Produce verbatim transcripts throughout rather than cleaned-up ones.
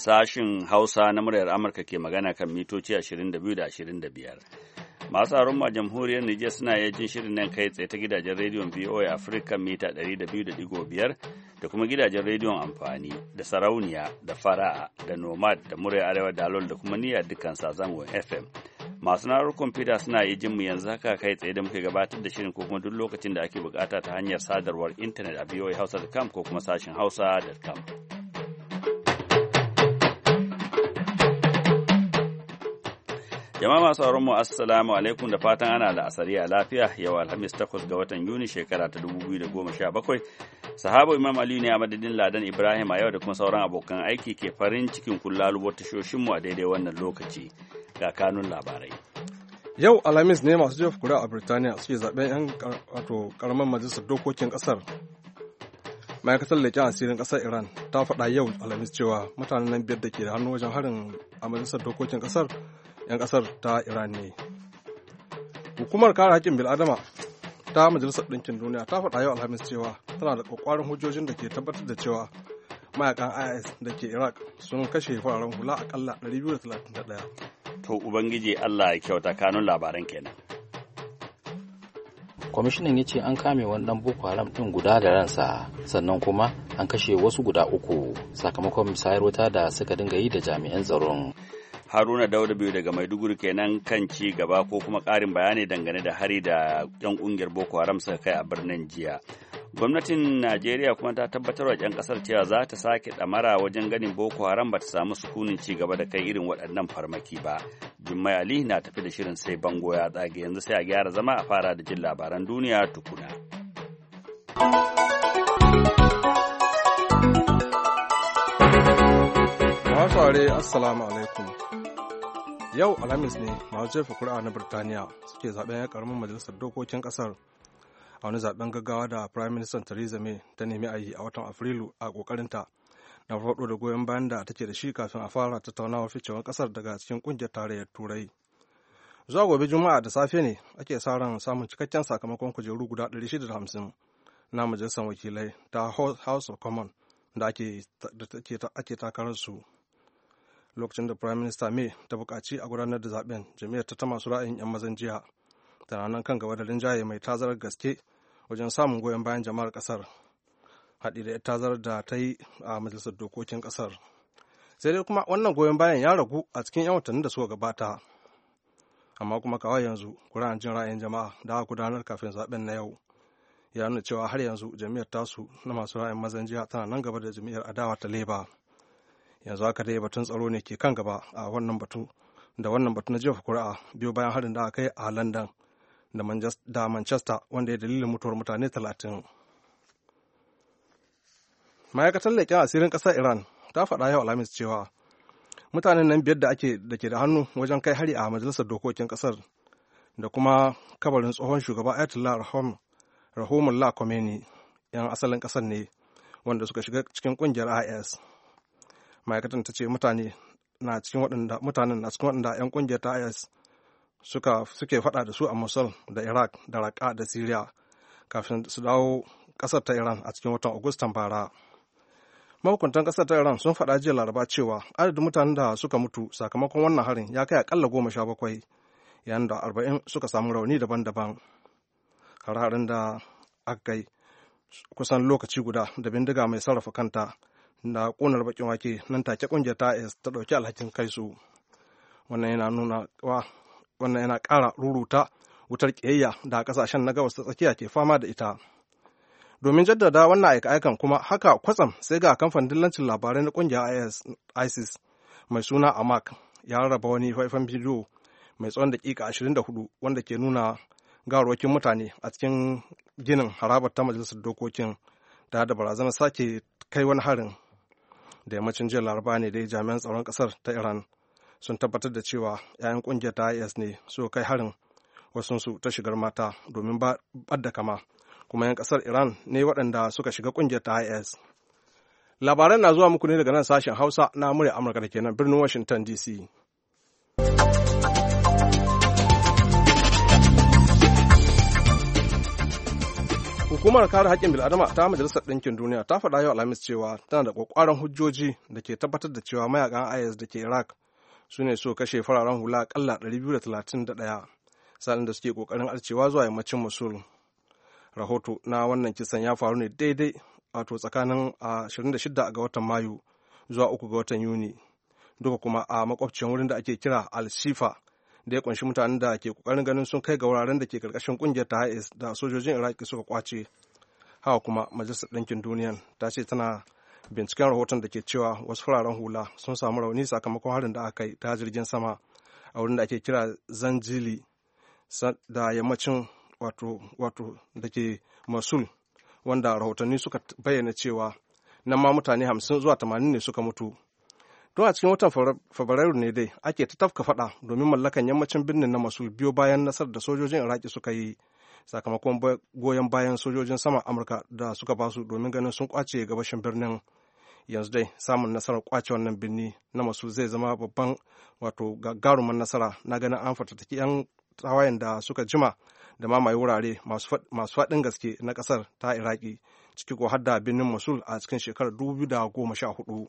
Sashin Hausa na muryar Amurka ke magana kan mitoci ashirin da biyu da ashirin da biyar. Masu aron ma jamhuriyar Nijar suna iya jin shirin nan kai tsaye ta gidajen rediyon V O A Africa mita ɗari da biyu da ɗigo biyar da kuma gidajen rediyon amfani da sarauniya da fara'a da nomad da muryar arewa da alol da kuma niyyar dukkan sazangon F M. Masu na'urar kwamfuta suna iya jin mu yanzu haka kai tsaye da muke gabatar da shirin ko kuma duk lokacin da ake bukata ta hanyar sadarwar intanet a voa hausa dot com ko kuma sashin hausa dot com. Jama'a masu auren mu assalamu alaikum da fatan ana la'asari a lafiya yau Alhamis takwas ga watan Yuni shekara ta dubu biyu da goma sha bakwai. Sahabo Imam Aliyu ne a madadin Ladan Ibrahim a yau da kuma sauran abokan aiki ke farin cikin kullalubo tashoshin mu a daidai wannan lokaci. Ga kanun labarai. Yau Alhamis ne masu jefa kura a Birtaniya suke zaben yan wato karamar majalisar dokokin kasar. Ma'aikatar leƙen asirin ƙasar Iran ta faɗa yau Alhamis cewa mutanen nan biyar da ke da hannu wajen harin a majalisar dokokin ƙasar 'yan ƙasar ta Iran ne. Hukumar kare haƙƙin bil'adama ta Majalisar Ɗinkin Duniya ta faɗa yau Alhamis cewa tana da ƙwaƙwarin hujjojin da ke tabbatar da cewa mayakan I S da ke Iraq sun kashe fararen hula aƙalla ɗari biyu da talatin da ɗaya. To Ubangiji Allah ya kyauta, kanun labaran kenan. Kwamishinan ya ce an kame wani ɗan Boko Haram ɗin guda da ransa, sannan kuma an kashe wasu guda uku sakamakon misayar wuta da suka dinga yi da jami'an tsaron. Haruna Dauda biyu daga Maiduguri kenan kan ci gaba ko kuma ƙarin bayani dangane da hari da 'yan ƙungiyar Boko Haram suka kai a birnin jiya. Gwamnatin Najeriya kuma ta tabbatar wa 'yan ƙasar cewa za ta sake ɗamara wajen ganin Boko Haram ba ta samu sukunin ci gaba da kai irin waɗannan farmaki ba. Jummai Ali na tafi da shirin sai bango ya tsage, yanzu sai a gyara zama a fara da jin labaran duniya tukuna. Masu are assalamu alaikum. Yau Alhamis ne masu jefa kuri'a na Birtaniya suke zaben ya karamin majalisar dokokin kasar a wani zaben gaggawa da Prime Minister Theresa May ta nemi a yi a watan Afrilu a kokarinta na farko da goyon bayan da take da shi kafin a fara tattaunawar ficewar kasar daga cikin kungiyar tarayyar Turai. Zuwa gobe Juma'a da safe ne ake sa ran samun cikakken sakamakon kujeru guda ɗari shida da hamsin na majalisar wakilai ta House of Commons da ake takarar su. Lokacin da Prime Minister May ta buƙaci a gudanar da zaben, jami'ar ta masu ra'ayin 'yan mazan jiya tana nan kan gaba da rinjaye mai tazarar gaske wajen samun goyon bayan jama'ar ƙasar, haɗi da tazarar da ta yi a majalisar dokokin ƙasar. Sai dai kuma wannan goyon bayan ya ragu a cikin 'yan watannin da suka gabata, amma kuma kawai yanzu kuri'an jin ra'ayin jama'a da aka gudanar kafin zaben na yau ya nuna cewa har yanzu jami'ar tasu na masu ra'ayin mazan jiya tana nan gaba da jami'ar adawa ta Labour. Yanzu haka dai batun tsaro ne ke kan gaba a wannan batu da wannan batu na jefa kuri'a biyu bayan harin da aka yi a London da Manchester wanda ya dalilin mutuwar mutane talatin. Ma'aikatar leƙen asirin ƙasar Iran ta faɗa yau Alhamis cewa mutanen nan biyar da ake da ke da hannu wajen kai hari a majalisar dokokin ƙasar da kuma kabarin tsohon shugaba Ayatollah Rahimullah Khomeini 'yan asalin ƙasar ne wanda suka shiga cikin ƙungiyar I S. Ma'aikatan ta ce mutane na cikin waɗanda mutanen na cikin waɗanda 'yan ƙungiyar ta I S suka suke faɗa da su a Mosul da Iraq da Raqqa da Syria kafin su dawo ƙasar ta Iran a cikin watan Agustan bara. Mahukuntan ƙasar ta Iran sun faɗa jiya Laraba cewa adadin mutanen da suka mutu sakamakon wannan harin ya kai akalla goma sha bakwai, yayin da arba'in suka samu rauni daban-daban. Har-harin da aka kai kusan lokaci guda da bindiga mai sarrafa kanta da ƙunar bakin wake nan take ƙungiyar ta I S ta ɗauki alhakin kai su. Wannan yana nuna wa wannan yana ƙara ruruta wutar ƙiyayya da ƙasashen na gabas ta tsakiya ke fama da ita. Domin jaddada wannan aika-aikan kuma haka kwatsam sai ga kamfanin dillancin labarai na ƙungiyar ISIS mai suna Amaq ya rarraba wani faifan bidiyo mai tsawon daƙiƙa ashirin da hudu wanda ke nuna gawarwakin mutane a cikin ginin harabar ta majalisar dokokin da da barazanar sake kai wani harin. Da yammacin jiya Laraba ne dai jami'an tsaron ƙasar ta Iran sun tabbatar da cewa 'ya'yan ƙungiyar ta I S ne suka kai harin, wasunsu ta shigar mata domin ɓadda kama, kuma 'yan ƙasar Iran ne waɗanda suka shiga ƙungiyar ta I S. Labaran na zuwa muku ne daga nan sashen Hausa na murya Amurka da kenan birnin Washington D C. Hukumar kare haƙƙin bil'adama ta Majalisar Ɗinkin Duniya ta faɗa yau Alhamis cewa tana da ƙwaƙwaran hujjoji da ke tabbatar da cewa mayakan I S da ke Iraq su ne so kashe fararen hula aƙalla ɗari biyu da talatin da ɗaya sa'in da suke ƙoƙarin arcewa zuwa yammacin Mosul. Rahoto na wannan kisan ya faru ne daidai wato tsakanin ashirin da shida ga watan Mayu zuwa uku ga watan Yuni, duka kuma a makwabcin wurin da ake kira Al-Shifa da ya kunshi mutanen da ke kokarin ganin sun kai ga wuraren da ke karkashin kungiyar ta I S da sojojin Iraki suka kwace. Haka kuma Majalisar Ɗinkin Duniya ta ce tana binciken rahoton da ke cewa wasu fararen hula sun samu rauni sakamakon harin da aka yi ta jirgin sama a wurin da ake kira Zanjili da yammacin wato wato da ke Mosul, wanda rahotanni suka bayyana cewa nan ma mutane hamsin zuwa tamanin ne suka mutu. Don a cikin watan Fabrairu ne dai ake ta tafka fada domin mallakan yammacin birnin na Mosul biyo bayan nasarar da sojojin Iraki suka yi sakamakon goyon bayan sojojin sama Amurka da suka basu domin ganin sun kwace gabashin birnin. Yanzu dai samun nasarar kwace wannan birni na Mosul zai zama babban wato gagarumin nasara na ganin an fatattaki 'yan tawayen da suka jima da mamaye wurare masu faɗin gaske na ƙasar ta Iraki, ciki ko hadda birnin Mosul a cikin shekarar dubu biyu da goma sha hudu.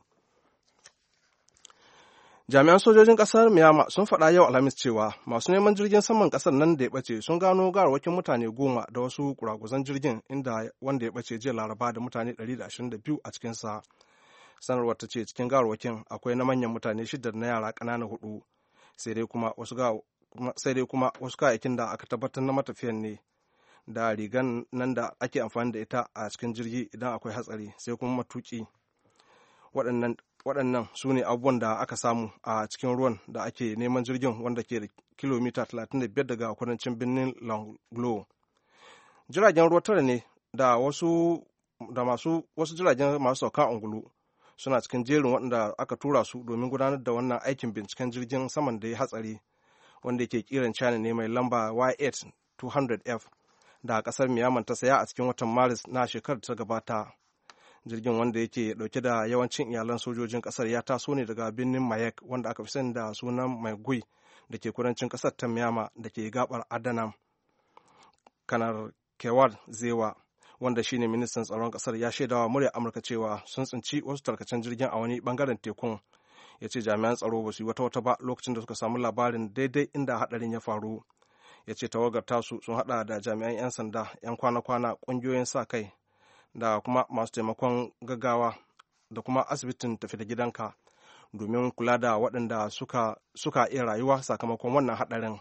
Jami'an sojojin ƙasar Myanmar sun faɗa yau Alhamis cewa masu neman jirgin saman ƙasar nan da ya ɓace sun gano gawarwakin mutane goma da wasu kuraguzan jirgin, inda wanda ya ɓace jiya Laraba da mutane ɗari da ashirin da biyu a cikinsa. Sanarwar ta ce cikin gawarwakin akwai na manyan mutane shida na yara ƙanana hudu, sai dai kuma wasu ga sai dai kuma wasu kayayyakin da aka tabbatar na matafiyan ne da rigan nan da ake amfani da ita a cikin jirgi idan akwai hatsari, sai kuma matuki. Waɗannan waɗannan su ne abubuwan da aka samu a cikin ruwan da ake neman jirgin, wanda ke da kilomita talatin da biyar daga kudancin birnin Longlo. Jiragen ruwa tara ne da wasu da masu wasu jiragen masu sauka ungulu suna cikin jerin waɗanda aka tura su domin gudanar da wannan aikin binciken jirgin saman da ya hatsari, wanda yake kiran China ne mai lamba Y eight two hundred F da ƙasar Myanmar ta saya a cikin watan Maris na shekarar ta gabata. Jirgin, wanda yake dauke da yawancin iyalan sojojin kasar, ya taso ne daga birnin Mayek, wanda aka fi sani da sunan Maigui, da ke kudancin kasar ta Myanmar da ke gabar Adanam. Kanar Kewar Zewa, wanda shine ministan tsaron kasar, ya shaidawa murya Amurka cewa sun tsinci wasu tarkacen jirgin a wani bangaren tekun. Ya ce jami'an tsaro ba su yi wata wata ba lokacin da suka samu labarin daidai inda hadarin ya faru. Ya ce tawagar tasu sun hada da jami'an 'yan sanda, 'yan kwana-kwana, kungiyoyin sa kai da kuma masu taimakon gaggawa da kuma asibitin tafi da gidanka domin kula da waɗanda suka, suka iya rayuwa sakamakon wannan haɗarin.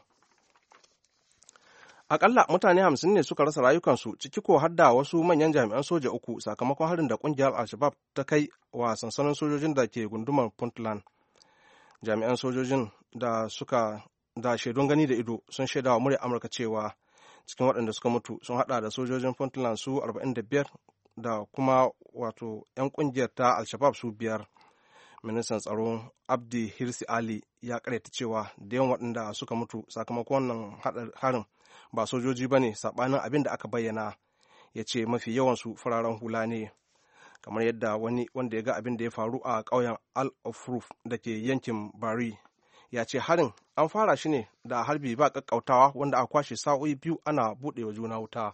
Akalla mutane hamsin ne suka rasa rayukansu, ciki ko har da wasu manyan jami'an soja uku sakamakon harin da ƙungiyar Al-Shabaab ta kai wa sansanin sojojin da ke gundumar Puntland. Jami'an sojojin da suka da shaidun gani da ido sun shaidawa murya Amurka cewa cikin waɗanda suka mutu sun haɗa da sojojin Puntland su arba'in da biyar da kuma wato 'yan kungiyar ta Al-Shabaab su biyar. Ministan tsaro Abdi Hirsi Ali ya karyata cewa da yawan waɗanda suka mutu sakamakon wannan harin ba sojoji ba ne, saɓanin abin da aka bayyana. Ya ce mafi yawansu fararen hula ne, kamar yadda wani wanda ya ga abin da ya faru a ƙauyen Al-Ofruf da ke yankin Bari ya ce harin an fara shi ne da harbi ba ƙaƙƙautawa, wanda a kwashe sa'o'i biyu ana buɗewa juna wuta.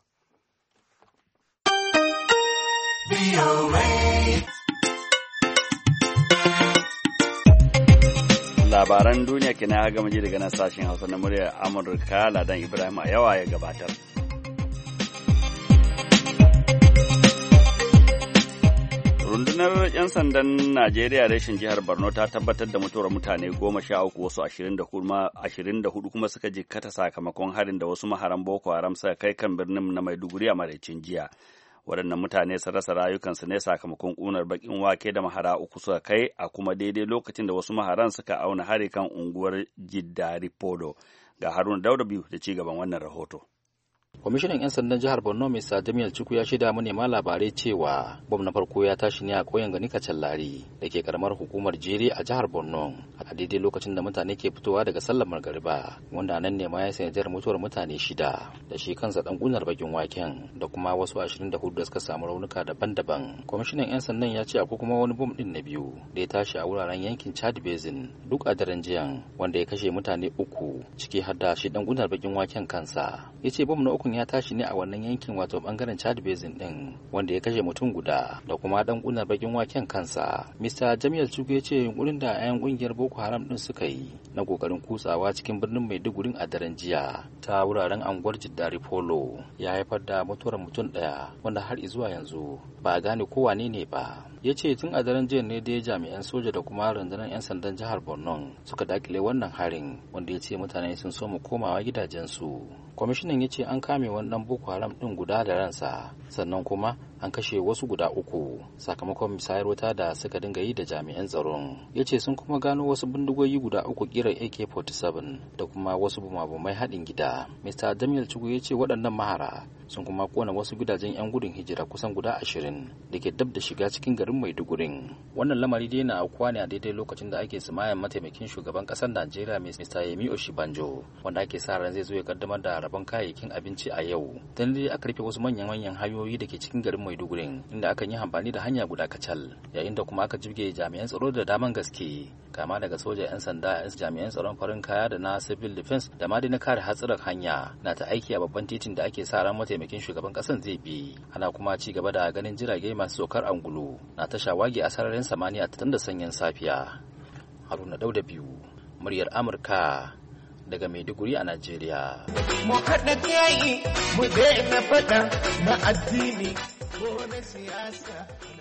Labaran duniya kina ya gama ji daga nan sashen Hausa na muryar Amurka. Ladan Ibrahim a yawa ya gabatar. Rundunar 'yan sandan Najeriya reshen jihar Borno ta tabbatar da mutuwar mutane goma sha uku, wasu ashirin da hudu kuma suka jikkata sakamakon harin da wasu maharan Boko Haram suka kai kan birnin na Maiduguri a maraicin jiya. Waɗannan mutane sun rasa rayukansu ne sakamakon ƙunar baƙin wake da mahara uku suka kai a kuma daidai lokacin da wasu maharan suka auna hari kan unguwar Jiddari Podo. Ga Haruna Dauda biyu da ci gaban wannan rahoto. Kwamishinan 'yan sandan jihar Borno Mister Jamiel Chukwu ya shaida manema labarai cewa bom na farko ya tashi ne a ƙauyen Gani Kacallari da ke karamar hukumar Jere a jihar Borno a daidai lokacin da mutane ke fitowa daga sallar magariba, wanda nan ne ma ya sanadiyar mutuwar mutane shida da shi kansa dan kunar bakin waken da kuma wasu ashirin da hudu da suka samu raunuka daban-daban. Kwamishinan 'yan sandan ya ce akwai kuma wani bom din na biyu da ya tashi a wuraren yankin Chad Basin duk a daren jiyan, wanda ya kashe mutane uku ciki har da shi dan kunar bakin waken kansa. Ya ce bom na ukun ya tashi ne a wannan yankin wato bangaren Chad Basin din wanda ya kashe mutum guda da kuma dan kunar bakin waken kansa. Mister Jamil Chukwu ya ce yunkurin da 'yan kungiyar Boko Haram din suka yi na kokarin kutsawa cikin birnin Maiduguri a daren jiya ta wuraren anguwar Jiddari Polo ya haifar da mutuwar mutum daya wanda har zuwa yanzu ba a gane ko wane ne ba. Ya ce tun a daren jiya ne dai jami'an soja da kuma rundunar 'yan sandan jihar Borno suka dakile wannan harin wanda ya ce mutane sun so mu komawa gidajensu. Kwamishinan ya ce an kame wannan Boko Haram din guda da ransa sannan kuma an kashe wasu guda uku sakamakon misayar wuta da suka dinga yi da jami'an tsaron. Ya ce sun kuma gano wasu bindigogi guda uku kiran A K forty-seven da kuma wasu bumabumai haɗin gida. Mister Damiel Chukwu ya ce waɗannan mahara sun kuma kona wasu gidajen 'yan gudun hijira kusan guda ashirin da ke dab da shiga cikin garin Maidugurin. Wannan lamari dai na aukuwa ne a daidai lokacin da ake sumayan mataimakin shugaban ƙasar Najeriya Mister Yemi Oshibanjo wanda ake sa ran zai zo ya kaddamar da rabon kayayyakin abinci a yau. Dan dai aka rufe wasu manyan-manyan hanyoyi da ke cikin garin Maidugurin inda aka yi amfani da hanya guda kacal yayin da kuma aka jibge jami'an tsaro da daman gaske kama daga soja 'yan sanda 'yan jami'an tsaron farin kaya da na civil defense da ma dai na kare hatsarin hanya na ta aiki a babban titin da ake sa ran mataimakin shugaban kasan zai bi. Ana kuma ci gaba da ganin jirage masu saukar angulu na ta shawagi a sararin samaniya tun da sanyin safiya. Haruna Dauda biyu muryar Amurka daga Maiduguri a Najeriya. Mu haɗa kai mu daina faɗa na addini ko na siyasa.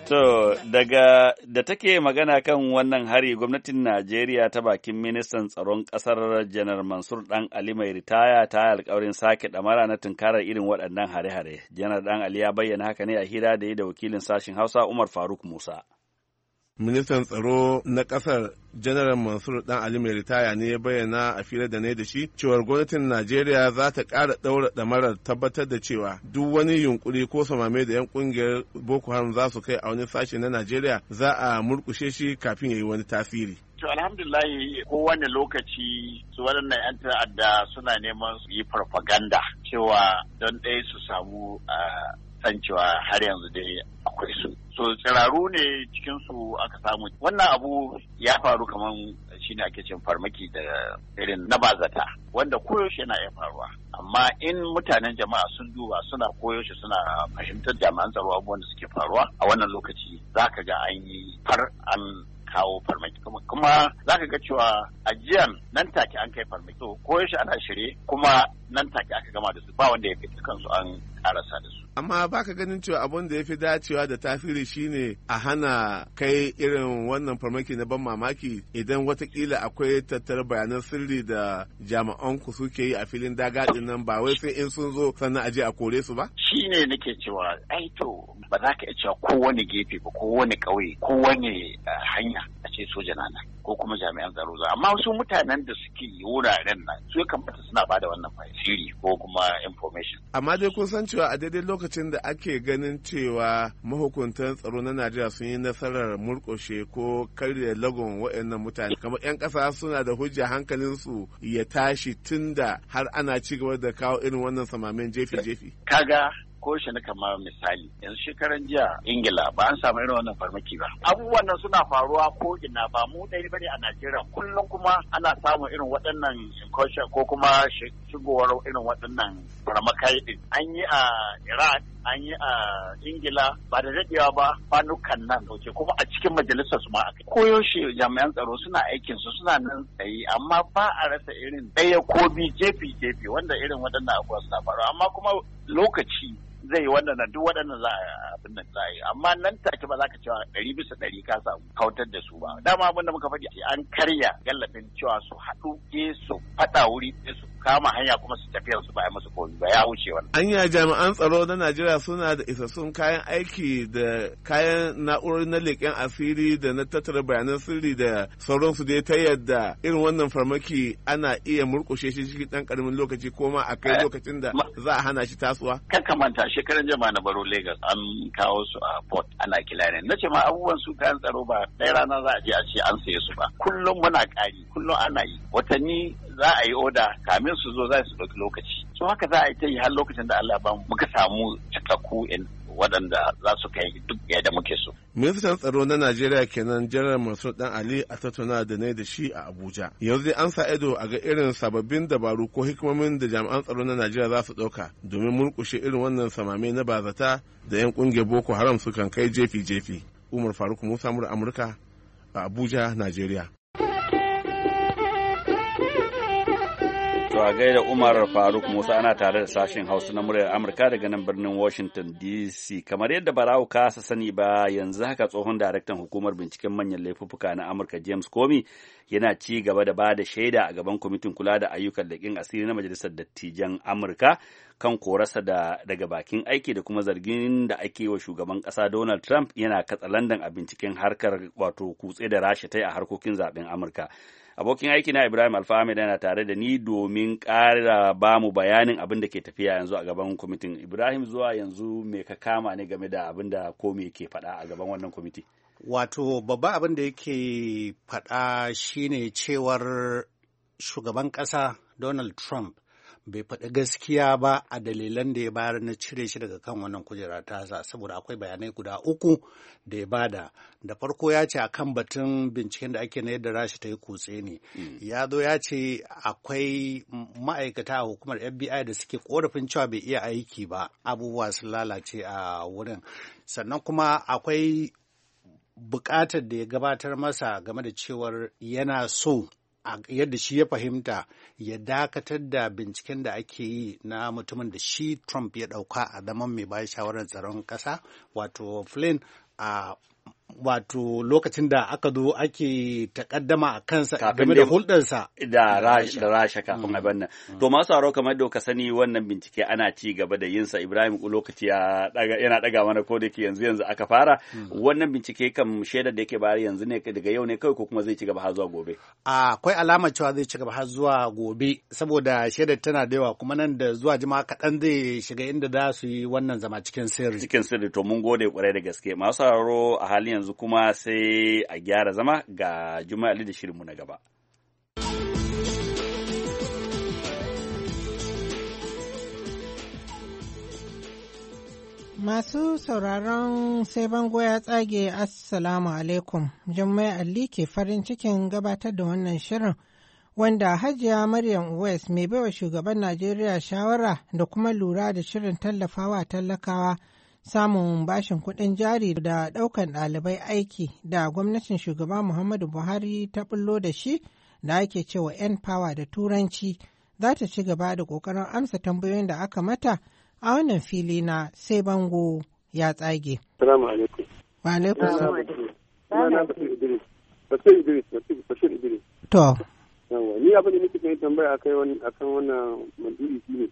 To daga da take magana kan wannan hari gwamnatin Najeriya ta bakin ministan tsaron ƙasar Janar Mansur Dan Ali mai ritaya ta alƙawarin sake ɗamara na tunkarar irin waɗannan hare-hare. Janar Dan Ali ya bayyana haka ne a hira da yi da wakilin sashen Hausa Umar Faruk Musa. Ministan tsaro na ƙasar General Mansur Dan Ali mai ritaya ne ya bayyana a filar da ne da shi cewar gwamnatin Najeriya za ta ƙara ɗaura ɗamarar tabbatar da cewa duk wani yunkuri ko samame da 'yan ƙungiyar Boko Haram za su kai a wani sashe na Najeriya za a murƙushe shi kafin ya yi wani tasiri. To alhamdulillahi kowane lokaci su waɗannan 'yan ta'adda suna neman su yi farfaganda cewa don ɗaya su samu san cewa har yanzu dai akwai su. So tsiraru ne cikinsu aka samu. Wannan abu ya faru kamar shi ne ake cin farmaki da irin na bazata wanda koyaushe yana iya faruwa. Amma in mutanen jama'a sun duba suna koyaushe suna fahimtar jami'an tsaro abubuwan da suke faruwa a wannan lokaci za ka ga an yi far an kawo farmaki kuma za ka ga cewa ajiyan nan take an kai farmaki to koyaushe ana shirye kuma nan take aka gama da su ba wanda ya fi kansu an karasa da su. Amma baka ganin cewa abin da ya fi dacewa da tasiri shine a hana kai irin wannan farmaki na ban mamaki idan watakila akwai tattara bayanan sirri da jami'an ku suke yi a filin dagadin nan ba wai sai in sun zo sannan aje a kore su ba? Shi ne nake cewa ai to ba za ka iya cewa kowane gefe ba kowane ƙauye kowane hanya a ce soja na nan ko kuma jami'an tsaro za amma wasu mutanen da suke wuraren nan su ya kamata suna bada wannan sirri ko kuma information. Amma dai kun san cewa a daidai lokacin da ake ganin cewa mahukuntan tsaro na Najeriya sun yi nasarar murƙushe ko karya lagon waɗannan mutane kamar 'yan ƙasa suna da hujja hankalinsu ya tashi tunda har ana ci gaba da kawo irin wannan samamen jefi-jefi. Kaga ko shi na kamar misali yanzu shekaran jiya Ingila ba an samu irin wannan farmaki ba abubuwan nan suna faruwa ko ina ba mu ɗaya bane a Najeriya kullum kuma ana samun irin waɗannan incursion ko kuma shigowar irin waɗannan farmakai din an yi a Iraq an yi a Ingila ba da daɗewa ba kwanukan nan dauke kuma a cikin majalisar su ma aka koyaushe jami'an tsaro suna aikin su suna nan tsaye amma ba a rasa irin ɗaya ko bi jefi jefi wanda irin waɗannan abubuwa suna faruwa amma kuma lokaci zai wannan duk waɗannan za a abin da za a yi amma nan take ba za ka cewa ɗari bisa ɗari ka samu kautar da su ba dama abin da muka faɗi an karya gallafin cewa su haɗu ke su faɗa wuri su kama hanya kuma su tafiya su ba a musu komi ba ya wuce wannan. Anya jami'an tsaro na Najeriya suna da isassun kayan aiki da kayan na'urori na leƙen asiri da na tattara bayanan sirri da sauransu dai ta yadda irin wannan farmaki ana iya murƙushe shi cikin ɗan ƙaramin lokaci ko ma a kai lokacin da za a hana shi tasowa. Kan kamanta shekaran jama'a na baro Lagos an kawo su a port ana kilarin na ce ma abubuwan su kayan tsaro ba ɗaya rana za a je a ce an saye su ba kullum muna ƙari kullum ana yi watanni za a yi oda kamin su zo za su ɗauki lokaci so haka za a yi ta yi har lokacin da Allah ba muka samu cikakku in waɗanda za su kai duk yadda muke so. Ministan tsaro na Najeriya kenan Janar Mansur Dan Ali a tattauna da ne da shi a Abuja. Yanzu dai an sa ido a ga irin sababbin dabaru ko hikimomin da jami'an tsaro na Najeriya za su ɗauka domin murƙushe irin wannan samame na bazata da 'yan ƙungiyar Boko Haram sukan kai jefi-jefi. Umar Faruk Musa mura Amurka a Abuja, Najeriya. To a gaida Umar Faruk Musa ana tare da sashen Hausa na muryar Amurka daga nan birnin Washington D C. Kamar yadda Barau kasa sani ba yanzu haka tsohon daraktan hukumar binciken manyan laifuffuka na Amurka James Comey yana ci gaba da ba da shaida a gaban kwamitin kula da ayyukan leƙen asiri na Majalisar Dattijan Amurka kan korarsa da daga bakin aiki da kuma zargin da ake wa shugaban ƙasa Donald Trump yana katsalandan a binciken harkar wato kutse da Rasha ta yi a harkokin zaben Amurka. Abokin aiki na Ibrahim Alfahamid yana tare da ni domin ƙara ba mu bayanin abin da ke tafiya yanzu a gaban kwamitin. Ibrahim, zuwa yanzu me ka kama ne game da abin da Comey ke faɗa a gaban wannan kwamiti? Wato babban abin da yake faɗa shine cewar shugaban ƙasa Donald Trump bai faɗi gaskiya ba a dalilan da ya bayar na cire shi daga kan wannan kujera tasa, saboda akwai bayanai guda uku da ya bada. Da farko ya ce akan batun binciken da ake na yadda Rasha ta yi kutse ne. Mm. Ya zo ya ce akwai ma'aikata a hukumar F B I da suke korafin cewa bai iya aiki ba, abubuwa sun lalace a wurin. Sannan kuma akwai buƙatar da ya gabatar masa game da cewar yana so yadda shi ya fahimta ya dakatar da binciken da ake yi na mutumin da shi Trump ya ɗauka a zaman mai bayan shawarar tsaron ƙasa, wato Flynn, a wato lokacin da aka zo ake takaddama a kansa game da hulɗarsa da Rasha kafin abin nan. To masu haro kamar da ka sani wannan bincike ana ci gaba da yinsa. Ibrahim lokaci yana ɗaga mana ko da ke yanzu yanzu aka fara. Wannan bincike kan shaidar da yake bayar yanzu ne daga yau ne kawai ko kuma zai ci gaba har zuwa gobe? Akwai alamar cewa zai ci gaba har zuwa gobe saboda shaidar tana da yawa, kuma nan da zuwa jima'a kaɗan zai shiga inda za su yi wannan zama cikin sirri. Cikin sirri, to mun gode kwarai da gaske. Masu haro a halin yanzu kuma sai a gyara zama ga Juma'a Ali da shirinmu na gaba. Masu sauraron sai bango ya tsage, Assalamu alaikum. Jummai Ali ke farin cikin gabatar da wannan shirin wanda Hajiya Maryam Uwais mai baiwa shugaban Najeriya shawara da kuma lura da shirin tallafawa talakawa samun bashin kuɗin jari da ɗaukan ɗalibai aiki da gwamnatin shugaba Muhammadu Buhari ta bullo da shi da ake cewa N-Power da Turanci za ta ci gaba da ƙoƙarin amsa tambayoyin da aka mata a wannan fili na sai bango ya tsage. Salamu alaikum. Wa alaikum salam. Bashir Idris. Bashir Idris. Bashir Idris. To. Ni abin da nake kai tambaya akai wani akan wannan mandiri shine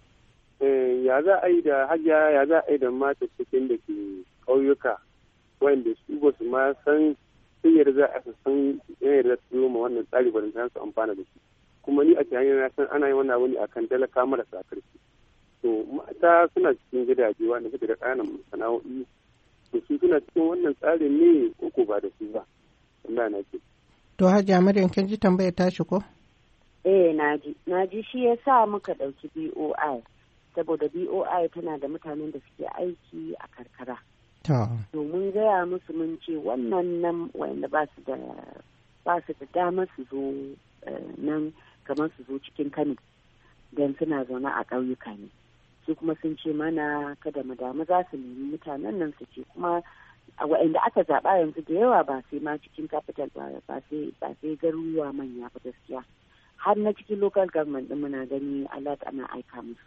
ya za a yi da hajiya, ya za a yi da mata cikin da ke ƙauyuka wanda su ba su ma san sai yarda za a san yarda su yi ma wannan tsari ba da su amfana da shi. Kuma ni a cikin na san ana yin wannan wani akan talaka marasa karfi. To mata suna cikin gidaje wanda suke da ƙananan sana'o'i, to su suna cikin wannan tsarin ne ko ko ba da su ba. Allah na ce. To Hajiya Maryam, kin ji tambayar tashi ko? Eh naji, naji shi yasa muka ɗauki B O I. Saboda B O I tana da mutanen da suke aiki a karkara. Domin gaya musu mun ce wannan nan wanda ba su da ba su da dama su zo nan kamar su zo cikin Kano don suna zaune a ƙauyuka ne. Su kuma sun ce mana kada mu damu za su nemi mutanen nan su ce kuma a waɗanda aka zaɓa yanzu da yawa ba sai ma cikin capital ba ba sai ba sai garuruwa manya ba gaskiya. Har na cikin local government ɗin muna gani alat ana aika musu.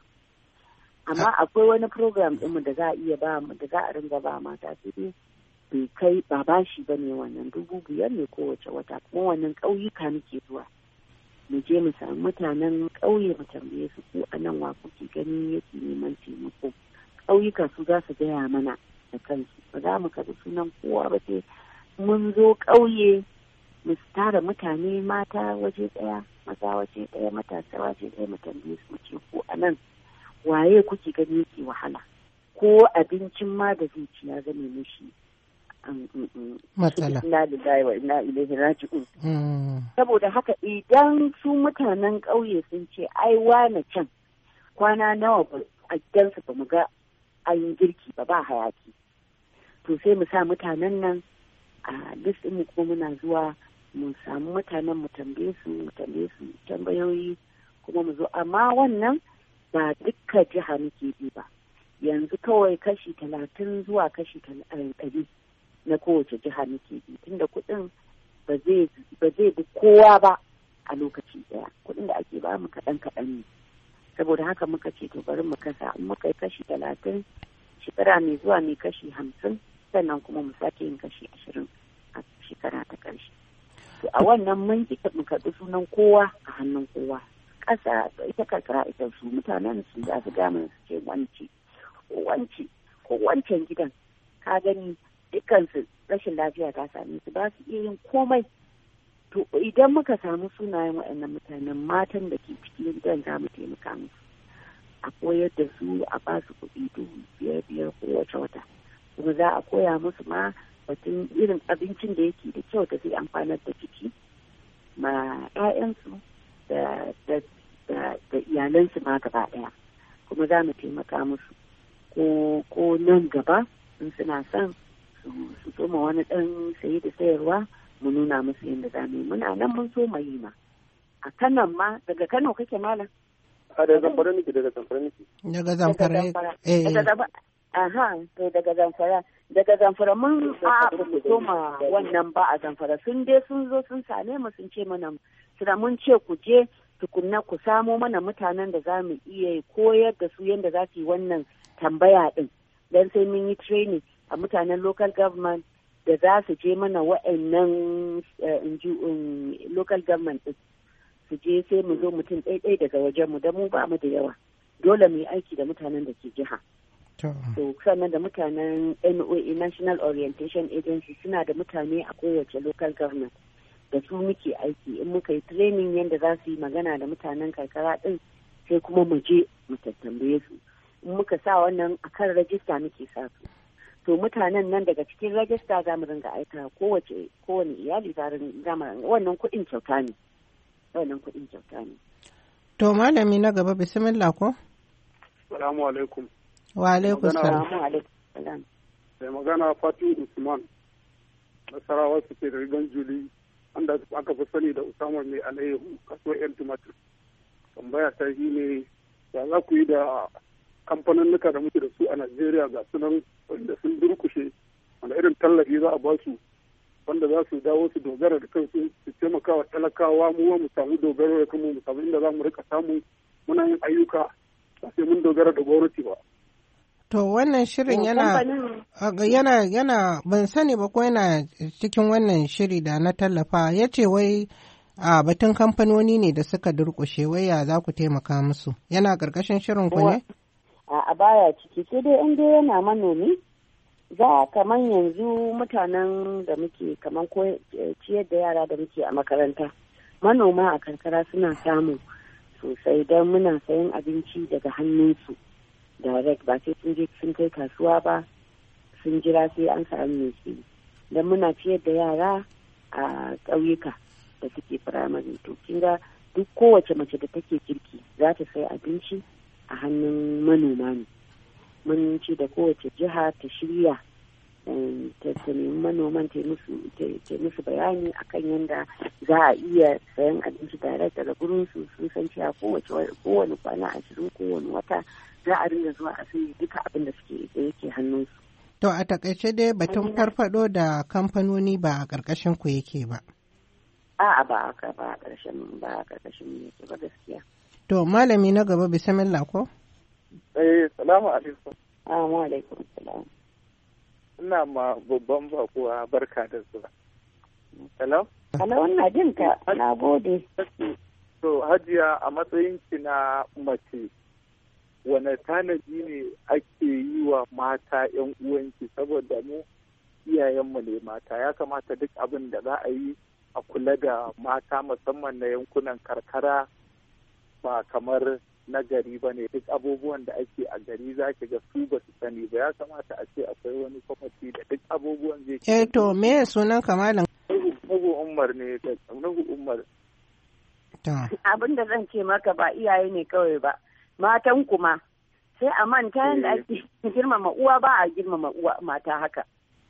Amma akwai wani program ɗinmu da za a iya ba da za a ringa ba mata su ne bai kai ba bashi ba ne, wannan dubu biyar ne kowace wata, kuma wannan ƙauyuka muke zuwa mu je mu samu mutanen ƙauye mu tambaye su ko a nan wa kuke gani yake neman taimako. Ƙauyuka su za su gaya mana da kansu, ba za mu karɓi sunan kowa ba sai mun zo ƙauye mu tara mutane mata waje ɗaya, maza waje ɗaya, matasa waje ɗaya, mu tambaye su mu ce ko a nan waye kuke gani yake wahala, ko abincin ma da zai ci ya zame mishi matsala. Inna lillahi wa inna ilaihi raji'un. Saboda haka idan su mutanen ƙauye sun ce ai wane can kwana nawa a gidansu ba mu ga an girki ba ba hayaki, to sai mu sa mutanen nan a list mu kuma muna zuwa mu samu mutanen mu tambaye su mu tambaye su tambayoyi kuma mu zo, amma wannan ba dukkan jiha muke bi ba, yanzu kawai kashi talatin zuwa kashi ɗari na kowace jiha muke bi, tunda kuɗin ba zai bi kowa ba a lokaci ɗaya, kuɗin da ake ba mu kaɗan kaɗan ne, saboda haka muka ce to bari mu kasa, in muka yi kashi talatin shekara mai zuwa mai kashi hamsin, sannan kuma mu sake yin kashi ashirin a shekara ta ƙarshe. To a wannan mun ji mu karɓi sunan kowa a hannun kowa. Ƙasa ita karkara ita su mutanen su za su gama su ce wance ko wance ko wancan gidan ka gani dukansu rashin lafiya ta same su ba su iya yin komai. To idan muka samu sunayen waɗannan mutanen matan da ke cikin gidan za mu taimaka musu a koyar da su a ba su kuɗi dubu biyar biyar kowace wata, kuma za a koya musu ma batun irin abincin da yake da kyau da zai amfanar da jiki ma 'ya'yansu da iyalansu ma gaba ɗaya, kuma za mu taimaka musu ko nan gaba in suna son su soma wani ɗan saye da sayarwa mu nuna musu yadda za mu yi. Muna nan mun so yi ma a kanan ma. Daga Kano kake malam? A daga Zamfara nake. Daga Zamfara nake. Daga Zamfara eh aha to daga Zamfara daga Zamfara mun a mu soma wannan ba a Zamfara, sun dai sun zo sun same mu sun ce mana suna mun ce ku je tukunna ku samo mana mutanen da za mu iya koyar da su yadda za su yi wannan tambaya din, dan sai mun yi training a mutanen local government da za su je mana wa'annan local government din su je, sai mu zo mutum ɗaiɗai daga wajen mu da mu ba mu da yawa, dole mu yi aiki da mutanen da ke jiha. So sannan da mutanen N O A National Orientation Agency suna da mutane a kowace local government da su muke aiki, in muka yi training yadda za su yi magana da mutanen karkara din sai kuma mu je mu tattambaye su, in muka sa wannan akan rajista muke sa su, to mutanen nan daga cikin rajista za mu ringa aika kowace kowane iyali za mu, wannan kuɗin kyauta ne, wannan kuɗin kyauta ne. To malami na gaba bismillah ko? Assalamu alaikum. Wa alaikum salam. Sai magana Fatu Usman Nasarawa su ke da rigan Juli, wanda aka fi sani da Usama mai alayyahu kasuwar yan tumatir. Tambaya ta shi ne ya za ku yi da kamfaninnika da muke da su a Najeriya ga sunan wanda sun durkushe, wanda irin tallafi za a ba su wanda za su dawo su dogara da kansu su taimaka wa talakawa, mu mu samu dogaro da kanmu, mu samu inda za mu rika samu muna yin ayyuka ba sai mun dogara da gwamnati ba. To wannan shirin yana yana yana ban sani ba ko yana cikin wannan shiri da na tallafa, ya ce wai a batun kamfanoni ne da suka durƙushe, wai ya za ku taimaka musu, yana ƙarƙashin shirin ku ne? A baya ciki, sai dai in dai yana manomi za kamar yanzu mutanen da muke kamar ko ciyar da yara da muke a makaranta, manoma a karkara suna samu sosai don muna sayan abinci daga hannunsu direct, ba sai sun je sun kai kasuwa ba sun jira sai an samu mai don muna ciyar da yara a ƙauyuka da suke firamare. To kin ga duk kowace mace da take girki za ta sai abinci a hannun manoma ne. Mun ci da kowace jiha ta shirya ta nemi manoman ta musu bayani akan yadda za a iya sayan abinci direct daga gurin su, sun san cewa kowane kwana ashirin kowane wata za a ringa zuwa a sayi duka abin da suke da yake hannunsu. To a takaice dai batun farfado da kamfanoni ba a ƙarƙashin ku yake ba. A'a ba a ba a ƙarshen ba a ƙarƙashin yake ba gaskiya. To malami na gaba bismillah ko? Eh salamu alaikum. Assalamu alaikum salam. Ina ma babban bakuwa barka da zuwa. Hello? Hello, ina jin ka. Na gode. To Hajiya a matsayin ki na mace wane tanadi ne ake yi wa mata ‘yan uwanki, saboda mu iyayenmu ne mata, ya kamata duk abin da za a yi a kula da mata musamman na yankunan karkara ba kamar na gari ba ne, duk abubuwan da ake a gari za ki ga su ba su sani ba, ya kamata a ce akwai wani kwamiti da duk abubuwan zai eh to me sunan kamalin? Nuhu Umar ne da Nuhu Umar. Abin da zan ce maka ba iyaye ne kawai ba, matan kuma sai a manta yadda ake girmama uwa, ba a girmama uwa mata haka.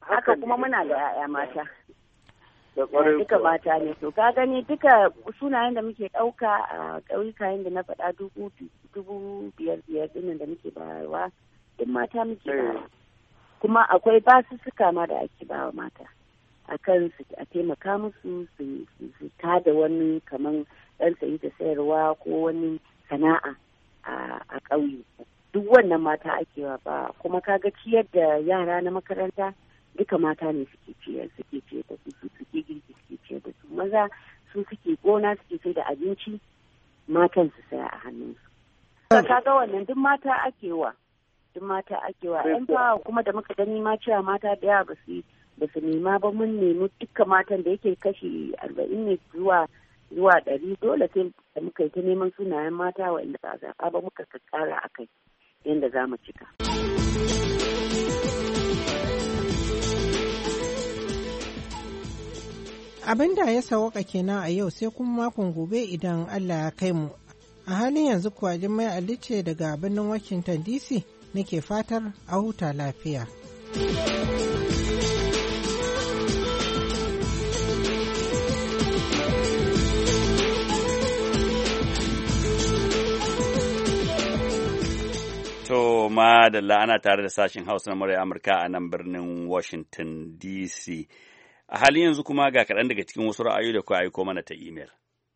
haka kuma muna da 'ya'ya mata duka mata ne to ka gani duka sunayen da muke ɗauka a ƙauyuka yadda na faɗa dubu dubu biyar biyar dinnan da muke bayarwa duk mata muke bayarwa kuma akwai basussuka ma da ake bawa mata akan su a taimaka musu su tada wani kaman ɗan sayi da sayarwa ko wani sana'a a ƙauye duk wannan mata ake wa ba kuma kaga ciyar da yara na makaranta duka mata ne suke ciyar suke ciyar da su suke girki suke ciyar da su maza su suke gona suke sai da abinci matan su saya a hannunsu kaga wannan duk mata ake wa duk mata ake wa yan fawa kuma da muka gani ma cewa mata da yawa ba su ba su nema ba mun nemi dukkan matan da yake kashi arba'in ne zuwa zuwa ɗari dole sai da muka yi ta neman sunayen mata wa'inda ba zaɓa ba muka kakkara a kai yadda za mu cika. Abin da ya sawaka kenan a yau sai kuma makon gobe idan Allah ya kai mu. A halin yanzu kuwa Jummai Ali ce daga birnin Washington D C nake fatar a huta lafiya. To madalla ana tare da sashen Hausa na murya Amurka a nan birnin Washington D C. A halin yanzu kuma ga kaɗan daga cikin wasu ra'ayoyi da ku aiko mana ta imel.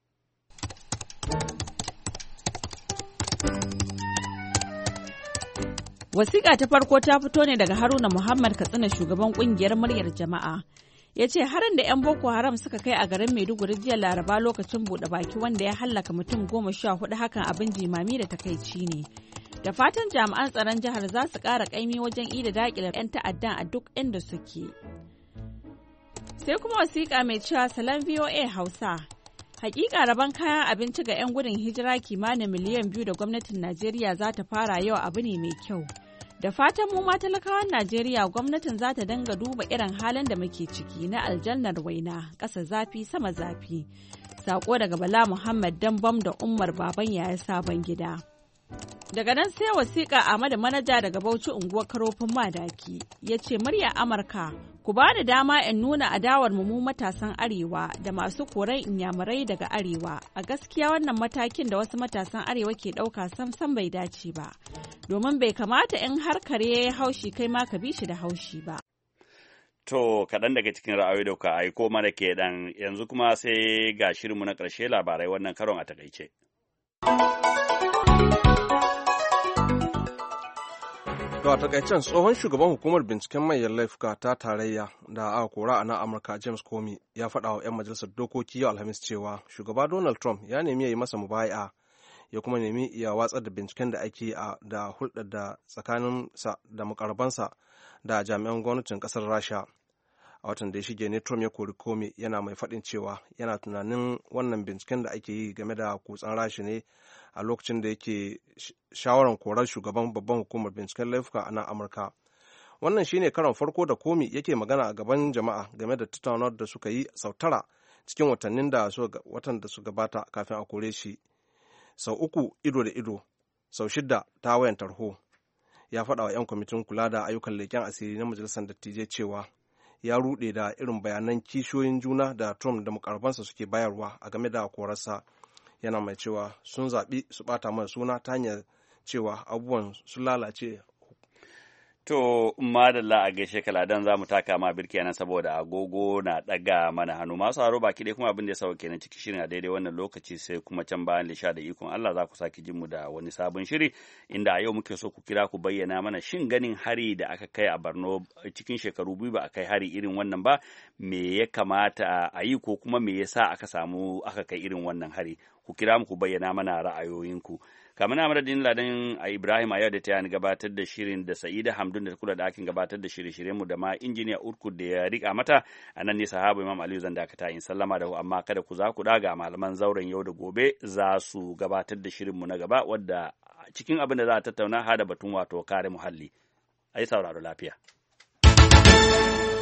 Wasiƙa ta farko ta fito ne daga Haruna Muhammad Katsina shugaban ƙungiyar muryar jama'a. Ya ce harin da 'yan Boko Haram suka kai a garin Maiduguri jiya Laraba lokacin buɗe baki wanda ya hallaka mutum goma sha hudu hakan abin jimami da takaici ne. Da fatan jami'an tsaron jihar za su ƙara ƙaimi wajen ida daƙile 'yan ta'addan a duk inda suke. Sai kuma wasiƙa mai cewa Salam V O A Hausa. Hakika rabon kayan abinci ga 'yan gudun hijira kimanin miliyan biyu da gwamnatin Najeriya za ta fara yau abu ne mai kyau. Da fatan mu ma talakawan Najeriya gwamnatin za ta dinga duba irin halin da muke ciki na aljannar waina, ƙasa zafi sama zafi. Sako daga Bala Muhammad Dambam da Umar Baban Yaya Sabon Gida. Daga nan sai wasiƙa Ahmadu Manaja daga Bauchi unguwar Karofin Madaki ya ce murya Amurka ku ba da dama in nuna adawar mu matasan Arewa da masu koran inyamurai daga Arewa. A gaskiya wannan matakin da wasu matasan Arewa ke ɗauka sam bai dace ba. Domin bai kamata in har kare ya yi haushi kai ma ka bi shi da haushi ba. To kaɗan daga cikin ra'ayoyi da ka aiko mana ke ɗan yanzu kuma sai ga shirinmu na ƙarshe labarai wannan karon a takaice. To a takaicen tsohon shugaban hukumar binciken manyan laifuka ta tarayya da aka kora a nan Amurka James Comey ya faɗa wa 'yan majalisar dokoki yau Alhamis cewa shugaba Donald Trump ya nemi ya yi masa mubaya'a ya kuma nemi ya watsar da binciken da ake a da hulɗar da tsakaninsa da mukarbansa da jami'an gwamnatin ƙasar Rasha. A watan da ya shige ne Trump ya kori Comey yana mai faɗin cewa yana tunanin wannan binciken da ake yi game da kutsan Rasha ne a lokacin da yake shawarar korar shugaban babban hukumar binciken laifuka a nan Amurka. Wannan shine karon farko da Comey yake magana a gaban jama'a game da tattaunawar da suka yi sau tara cikin watannin da watan da su gabata kafin a kore shi. Sau uku ido da ido, sau shidda ta wayan tarho. Ya faɗa wa 'yan kwamitin kula da ayyukan leƙen asiri na majalisar dattijai cewa ya ruɗe da irin bayanan kishiyoyin juna da Trump da mukarbansa suke bayarwa a game da korarsa. Yana mai cewa sun zaɓi su ɓata mana suna ta hanyar cewa abubuwan sun lalace. To, madalla a gaishe kaladan za mu taka ma birki nan saboda agogo na ɗaga mana hannu. Masu haro baki dai kuma abin da ya sauke kenan ciki shirin a daidai wannan lokaci sai kuma can bayan lisha da ikon Allah za ku sake jin mu da wani sabon shiri inda a yau muke so ku kira ku bayyana mana shin ganin hari da aka kai a Borno cikin shekaru biyu ba a kai hari irin wannan ba me ya kamata a yi ko kuma me yasa aka samu aka kai irin wannan hari ku kira mu ku bayyana mana ra'ayoyinku. kamar na madadin ladan a Ibrahim a yau da ta gabatar da shirin da Sa'ida Hamdun da kula da akin gabatar da shirye-shiryenmu da ma injiniya Urkud da ya rika mata a nan ne sahabu Imam Aliyu zan dakata in sallama da amma kada ku za ku daga malaman zauren yau da gobe za su gabatar da shirinmu na gaba wadda cikin abin da za a tattauna hada batun wato kare muhalli. Ai sauraro lafiya.